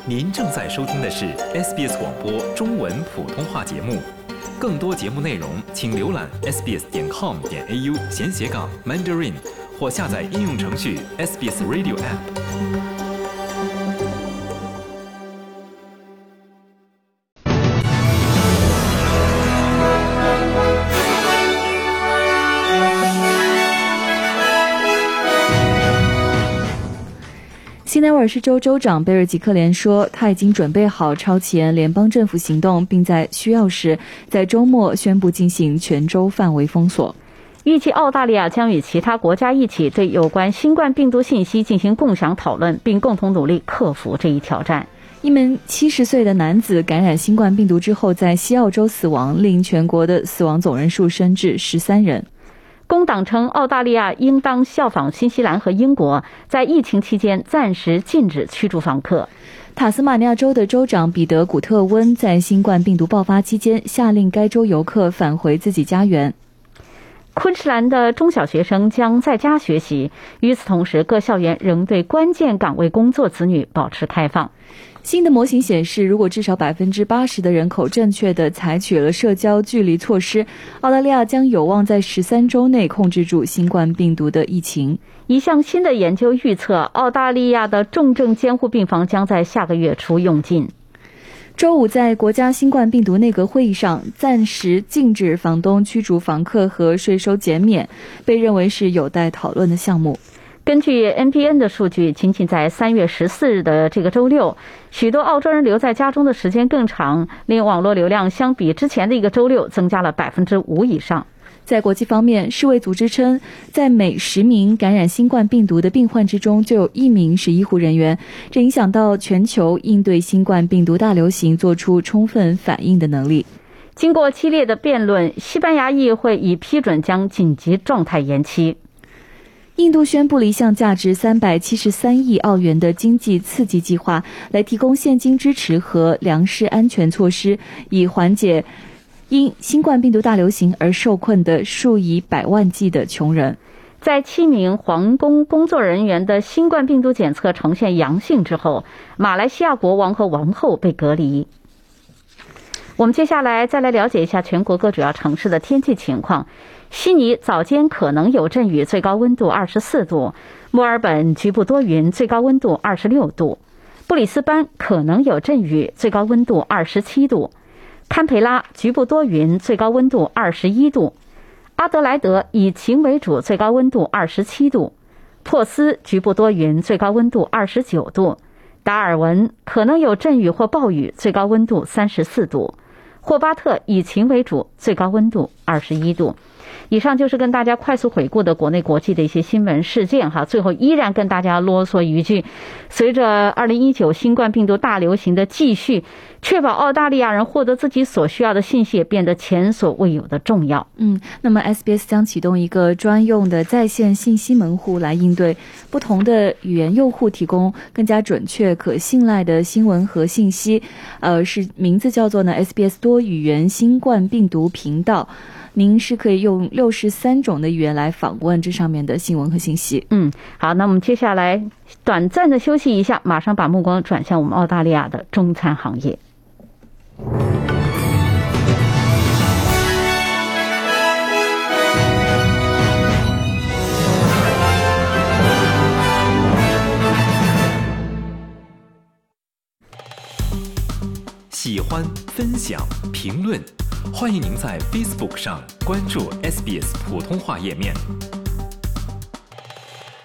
您正在收听的是 SBS 广播中文普通话节目。更多节目内容，请浏览 sbs.com.au/Mandarin 或下载应用程序 SBS Radio App。 新南威尔士州州长贝尔吉克连说，他已经准备好超前联邦政府行动，并在需要时在周末宣布进行全州范围封锁。 预计澳大利亚将与其他国家一起对有关新冠病毒信息进行共享讨论，并共同努力克服这一挑战。 一名70岁的男子感染新冠病毒之后在西澳洲死亡，令全国的死亡总人数升至13人。 工党称澳大利亚应当效仿新西兰和英国，在疫情期间暂时禁止驱逐访客。 塔斯马尼亚州的州长彼得·古特温在新冠病毒爆发期间下令该州游客返回自己家园。 昆士兰的中小学生将在家学习，与此同时，各校园仍对关键岗位工作子女保持开放。 新的模型显示，如果至少80%的人口正确地采取了社交距离措施，澳大利亚将有望在13周内控制住新冠病毒的疫情。 一项新的研究预测，澳大利亚的重症监护病房将在下个月初用尽。 周五在国家新冠病毒内阁会议上，暂时禁止房东驱逐房客和税收减免，被认为是有待讨论的项目。 根据 NBN 的数据，仅仅在3月14日的这个周六，许多澳洲人留在家中的时间更长，令网络流量相比之前的一个周六增加了5%以上。 在国际方面，世卫组织称，在每10名感染新冠病毒的病患之中，就有1名是医护人员，这影响到全球应对新冠病毒大流行做出充分反应的能力。 经过激烈的辩论，西班牙议会已批准将紧急状态延期。 印度宣布了一项价值373亿澳元的经济刺激计划，来提供现金支持和粮食安全措施，以缓解因新冠病毒大流行而受困的数以百万计的穷人。 在7名皇宫工作人员的新冠病毒检测呈现阳性之后，马来西亚国王和王后被隔离。我们接下来再来了解一下全国各主要城市的天气情况。悉尼早间可能有阵雨，最高温度24度；墨尔本局部多云，最高温度26度；布里斯班可能有阵雨，最高温度27度；堪培拉局部多云，最高温度21度；阿德莱德以晴为主，最高温度27度；珀斯局部多云，最高温度29度；达尔文可能有阵雨或暴雨，最高温度34度；霍巴特以晴为主，最高温度21度。以上就是跟大家快速回顾的国内国际的一些新闻事件哈。最后依然跟大家啰嗦一句，随着2019新冠病毒大流行的继续，确保澳大利亚人获得自己所需要的信息也变得前所未有的重要。 那么 SBS 将启动一个专用的在线信息门户，来应对不同的语言用户提供更加准确可信赖的新闻和信息。是名字叫做呢 SBS 多语言新冠病毒频道。您是可以用63种的语言来访问这上面的新闻和信息。 好，那我们接下来短暂的休息一下，马上把目光转向我们澳大利亚的中餐行业。 喜欢、分享、评论，欢迎您在 Facebook 上关注 SBS 普通话页面。